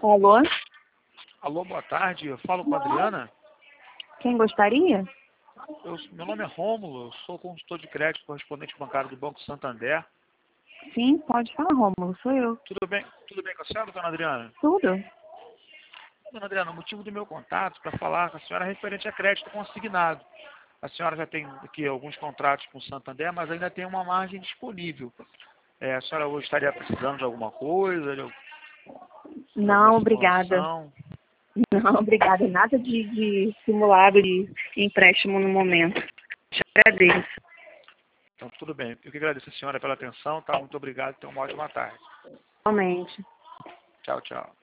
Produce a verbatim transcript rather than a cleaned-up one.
Alô? Alô, boa tarde. Eu falo com a Adriana. Quem gostaria? Eu, meu nome é Rômulo, eu sou consultor de crédito, correspondente bancário do Banco Santander. Sim, pode falar, Rômulo, sou eu. Tudo bem, tudo bem com a senhora, dona Adriana? Tudo? Dona Adriana, o motivo do meu contato para falar com a senhora é referente a crédito consignado. A senhora já tem aqui alguns contratos com o Santander, mas ainda tem uma margem disponível. É, a senhora hoje estaria precisando de alguma coisa, de, de alguma Não, obrigada. simulação? Não, obrigada. Nada de, de simulado de empréstimo no momento. Te agradeço. Então, tudo bem. Eu que agradeço a senhora pela atenção, tá? Muito obrigado e tenha uma ótima tarde. Realmente. Tchau, tchau.